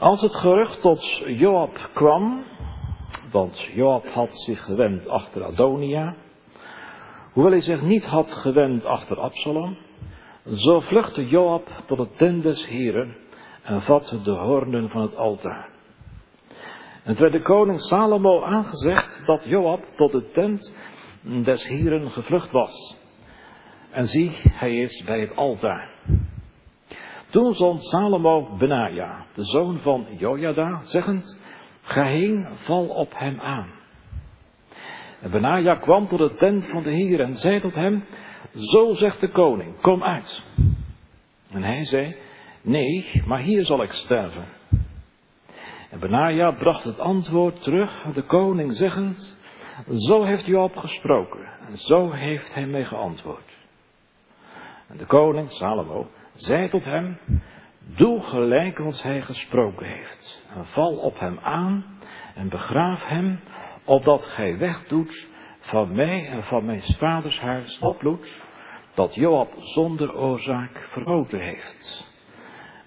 Als het gerucht tot Joab kwam, want Joab had zich gewend achter Adonia, hoewel hij zich niet had gewend achter Absalom, zo vluchtte Joab tot de tent des Heren en vatte de hoornen van het altaar. En het werd de koning Salomo aangezegd dat Joab tot de tent des Heren gevlucht was. En zie, hij is bij het altaar. Toen zond Salomo Benaja, de zoon van Jojada, zeggend: ga heen, val op hem aan. En Benaja kwam tot de tent van de Heer en zei tot hem: zo zegt de koning, kom uit. En hij zei: nee, maar hier zal ik sterven. En Benaja bracht het antwoord terug aan de koning zeggend: zo heeft Joab gesproken en zo heeft hij mij geantwoord. En de koning Salomo zei tot hem: doe gelijk als hij gesproken heeft en val op hem aan en begraaf hem, opdat gij wegdoet van mij en van mijn vaders huis dat bloed dat Joab zonder oorzaak vergoten heeft.